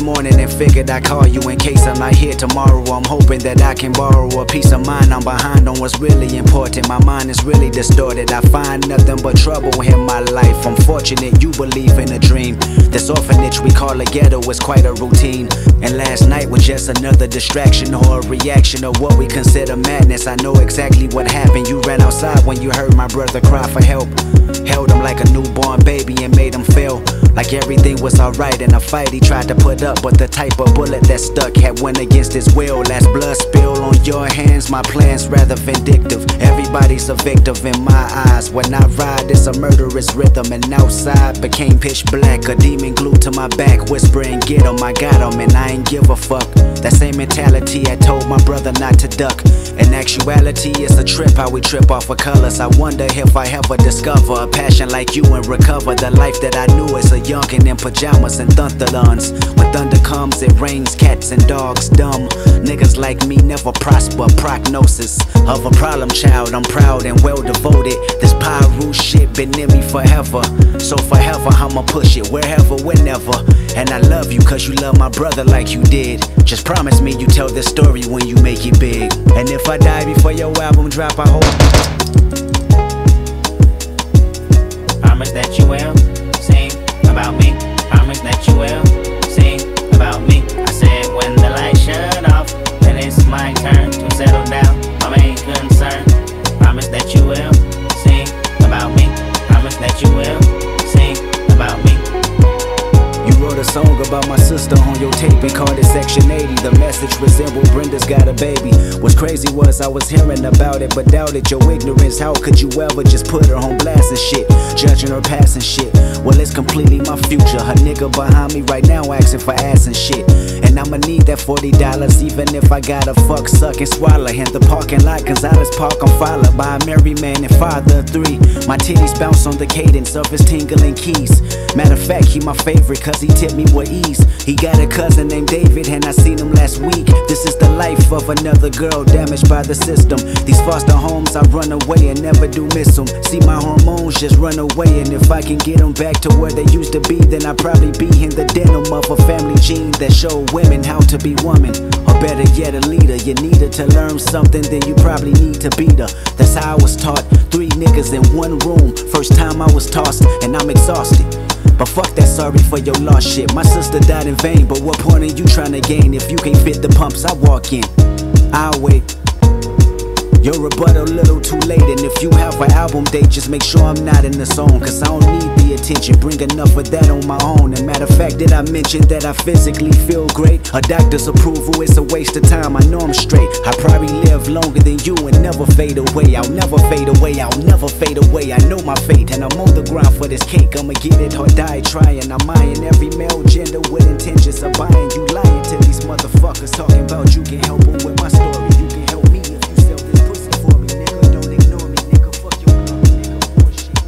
morning and figured I'd call you in case I'm not here tomorrow. I'm hoping that I can borrow a peace of mind. I'm behind on what's really important. My mind is really distorted. I find nothing but trouble in my life. I'm fortunate you believe in a dream. This orphanage we call a ghetto is quite a routine. And last night was just another distraction or a reaction of what we consider madness. I know exactly what happened. You ran outside when you heard my brother cry for help. Held him like a newborn baby and made him feel like everything was alright in a fight he tried to put up. But the type of bullet that stuck had went against his will. Last blood spill on your hands, my plan's rather vindictive. Everybody's a victim in my eyes. When I ride, it's a murderous rhythm. And outside became pitch black, a demon glued to my back, whispering, get him, I got him, and I ain't give a fuck. That same mentality I told my brother not to duck. In actuality, it's a trip how we trip off of colors. I wonder if I ever discover a passion like you and recover the life that I knew as a youngin' in pajamas and thunderlons. When thunder comes, it rains cats and dogs dumb. Niggas like me never prosper. Prognosis of a problem child. I'm proud and well devoted. This Pyru shit been in me forever. So forever I'ma push it wherever, whenever. And I love you cause you love my brother like you did. Just promise me you tell this story when you make it big. And if I die before your album drop, I hope promise that you will sing about me. Promise that you will sing about me. I said when the lights shut off, then it's my turn to settle down. My main concern. Promise that you will sing about me. Promise that you will sing about me. you wrote a song about my sister on your tape and called it Section 80. The message resembled Brenda's got a baby. What's crazy was I was hearing about it but doubted your ignorance. How could you ever just put her on blast and shit, judging her past and shit? Well, it's completely my future. Her nigga behind me right now asking for ass and shit. And I'ma need that $40 even if I gotta fuck, suck, and swallow. In the parking lot, Gonzalez Park, I'm followed by a married man and father of 3. My titties bounce on the cadence of his tingling keys. Matter of fact, he my favorite cause he tipped me with ease. He got a cousin named David and I seen him last week. This is the life of another girl damaged by the system. These foster homes I run away and never do miss them. See my hormones just run away, and if I can get them back to where they used to be, then I'd probably be in the denim of a family gene that showed women how to be woman. Or better yet, a leader. You need her to learn something, then you probably need to beat her. That's how I was taught. 3 niggas in one room. First time I was tossed and I'm exhausted. But fuck that sorry for your lost shit. My sister died in vain, but what point are you trying to gain if you can't fit the pumps I walk in? I'll wait. Your rebuttal a little too late, and if you have an album date, just make sure I'm not in the zone, cause I don't need the attention, bring enough of that on my own. And matter of fact, did I mention that I physically feel great? A doctor's approval is a waste of time, I know I'm straight. I probably live longer than you and never fade away. I'll never fade away, I'll never fade away. I know my fate and I'm on the ground for this cake. I'ma get it or die trying. I'm eyeing every male gender with intentions of buying. You lying to these motherfuckers talking about you can help them with my story. You can help me if you sell this pussy for me, nigga. Don't ignore me, nigga. Fuck your club, nigga. Bullshit.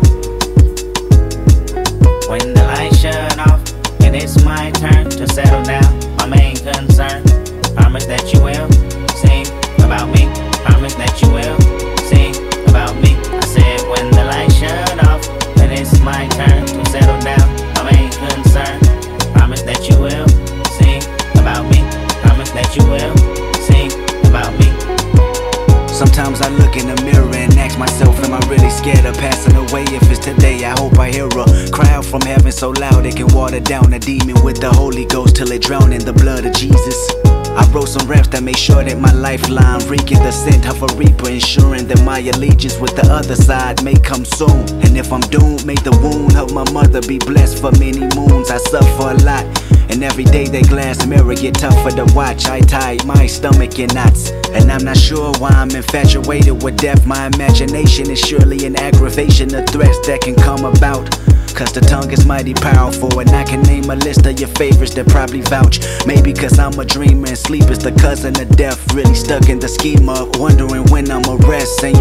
When the lights shut off and it's my turn to settle down, my main concern. Promise that you will sing about me. Promise that you will sing about me. I said when the lights shut off and it's my turn to settle down, my main concern. Promise that you will sing about me. Promise that you will sing about me. Sometimes I look in the mirror and ask myself, am I really scared of passing away? If it's today, I hope I hear a cry out from heaven so loud it can water down a demon with the Holy Ghost till it drown in the blood of Jesus. I wrote some raps that make sure that my lifeline reeking the scent of a reaper, ensuring that my allegiance with the other side may come soon. And if I'm doomed, may the wound of my mother be blessed for many moons. I suffer a lot, and every day that glass mirror get tougher to watch. I tie my stomach in knots, and I'm not sure why I'm infatuated with death. My imagination is surely an aggravation of threats that can come about. Cause the tongue is mighty powerful, and I can name a list of your favorites that probably vouch. Maybe cause I'm a dreamer and sleep is the cousin of death. Really stuck in the scheme of wondering when I'ma rest. And you're right,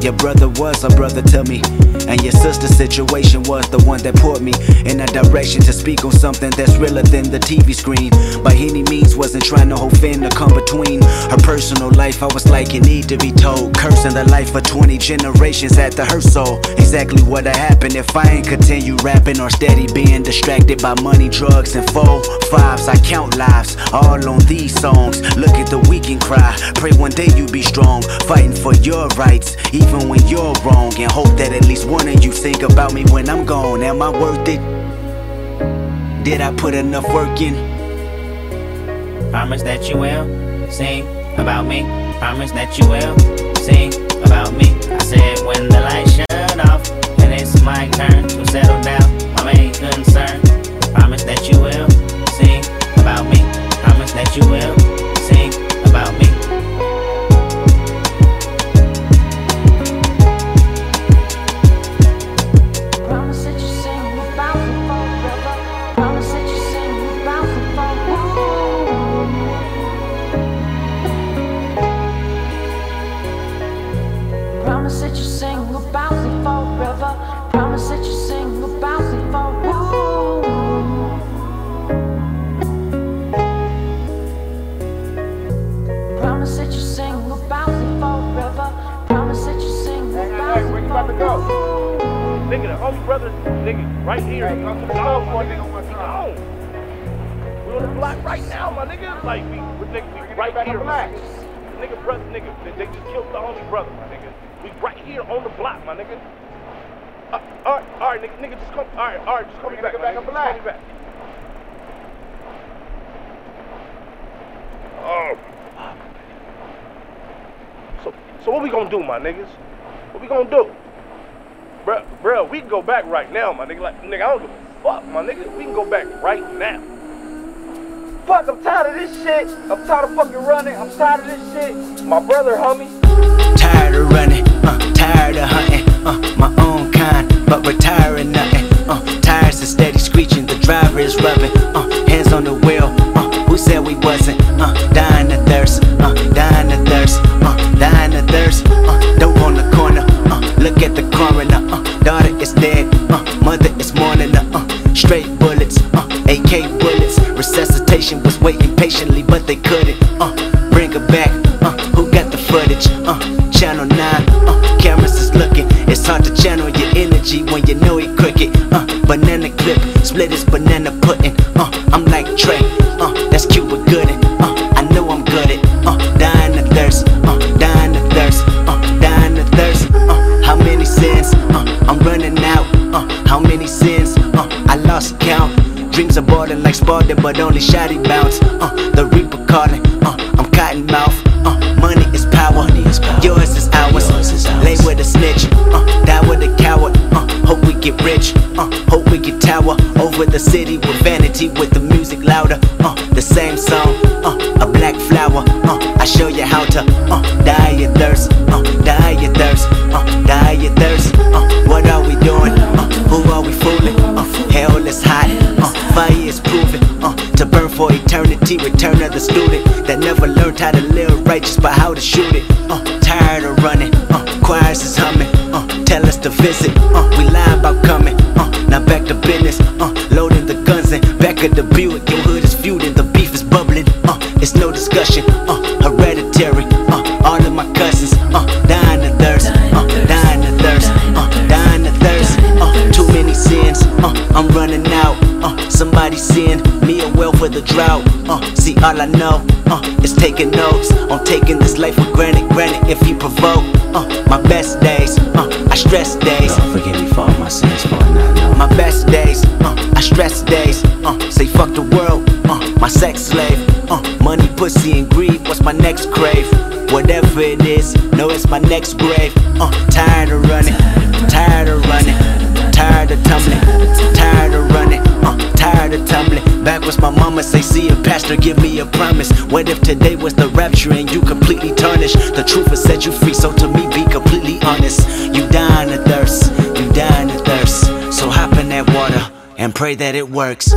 Your brother was a brother to me, and your sister's situation was the one that put me in a direction to speak on something that's realer than the TV screen. By any means, wasn't trying to hold Finn to come between her personal life. I was like, you need to be told. Cursing the life of 20 generations at the hurt soul. Exactly what'd happen if I ain't continue rapping or steady being distracted by money, drugs, and 4-5s. I count lives all on these songs. Look at the weak and cry. Pray one day you be strong, fighting for your rights, even when you're wrong, and hope that at least one of you think about me when I'm gone. Am I worth it? Did I put enough work in? Promise that you will sing about me. Promise that you will sing about me. I said when the lights shut off and it's my turn to settle down, my main concern. Promise that you will sing about me. Promise that you will sing about me. Promise that you sing about me forever. Promise that you sing about me forever. Promise that you sing about me forever. Promise that you sing about me forever. Where you about to go? Nigga, the homie brother, nigga, right here. Hey, come to the club for a nigga on my time. We on the block right now, my nigga. Like, we right here, my nigga. Nigga, brother, nigga, they just killed the homie brother, my nigga. We right here on the block, my nigga. Alright, nigga, just come. Alright, just call me back. Call me back. Oh. So what we gonna do, my niggas? What we gonna do? Bruh, we can go back right now, my nigga. Like, nigga, I don't give a fuck, my nigga. We can go back right now. Fuck, I'm tired of this shit. I'm tired of fucking running. I'm tired of this shit. My brother, homie. Tired of running, tired of hunting, my own kind, but retiring nothing. Tires are steady screeching, the driver is rubbing, hands on the wheel. Who said we wasn't? Dying of thirst, dying of thirst, dying of thirst. Dope on the corner, look at the coroner. Daughter is dead, mother is mourning. Straight bullets, AK bullets. Resuscitation was waiting patiently, but they couldn't. Bring her back. Who got the footage? Channel 9, cameras is looking. It's hard to channel your energy when you know it crooked. Banana clip, split his banana pudding. I'm like Trey, that's Cuba Gooding. I know I'm good at dying of thirst, dying of thirst, dying of thirst. How many sins? I'm running out. How many sins? I lost count. Dreams are boarding like Spalding, but only shoddy bounce. The Reaper calling. I'm cotton mouth. Money is power. Yours is ours. Lay with a snitch. Die with a coward. Hope we get rich. Hope we get tower over the city with vanity, with the music louder. The same song. A black flower. I show you how to die your thirst. Die your thirst. Die your thirst. What are we doing? Who are we fooling? Hell is hot. Fire is proven to burn for eternity. Return of the student that never learned how to live righteous, but how to shoot it. Tired of running, choirs is humming. Tell us to visit, we lie about coming. Now back to business, loading the guns and back of the Buick. Your hood is feuding, the beef is bubbling. It's no discussion, hereditary. All of my cousins, dying of thirst, dying of thirst, dying of thirst. Too many sins, I'm running out. Somebody send me a well for the drought. See, all I know is taking notes on taking this life for granted. Granted, if you provoke my best days, I stress days. Forgive me for all my sins, for I not know. My best days, I stress days. Say fuck the world, my sex slave. Money, pussy, and greed. What's my next crave? Whatever it is, know it's my next grave. Tired of running, tired of running, tired of tumbling, tired of running, tired of tumbling. Backwards, my mama say, see a pastor, give me a promise. What if today was the rapture and you completely tarnished? The truth will set you free, so to me, be completely honest. You dying of thirst, you dying of thirst. So hop in that water and pray that it works.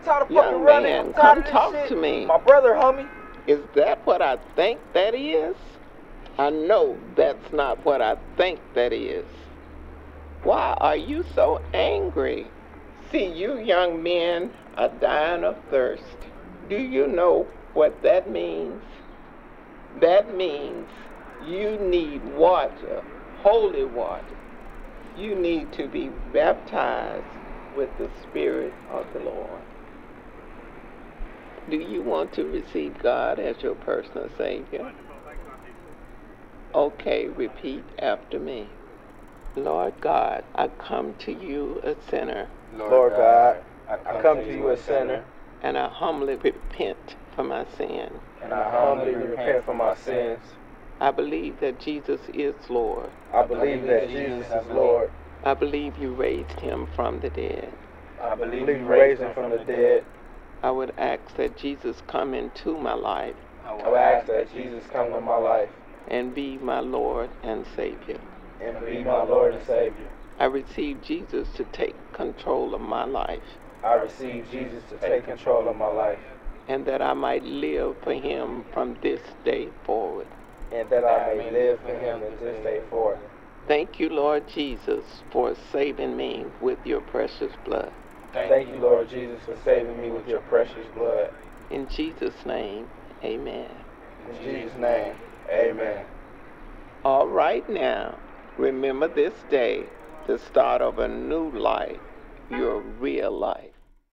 tired of Young fucking running. man, I'm tired come of this talk shit. to me. My brother, homie. Is that what I think that is? I know that's not what I think that is. Why are you so angry? See, you young men are dying of thirst. Do you know what that means? That means you need water, holy water. You need to be baptized with the Spirit of the Lord. Do you want to receive God as your personal Savior? Okay, repeat after me. Lord God, I come to you a sinner. Lord God, I come to you a sinner. And I humbly repent for my sin. And I humbly repent for my sins. I believe that Jesus is Lord. I believe that Jesus is Lord. I believe you raised him from the dead. I believe you raised him from the dead. I would ask that Jesus come into my life. I would ask that Jesus come into my life. And be my Lord and Savior. And be my Lord and Savior. I receive Jesus to take control of my life. I receive Jesus to take control of my life. And that I might live for him from this day forward. And that I may live for him from this day forward. Thank you, Lord Jesus, for saving me with your precious blood. Thank you, Lord Jesus, for saving me with your precious blood. In Jesus' name, amen. In Jesus' name, amen. All right now, remember this day, the start of a new life, your real life.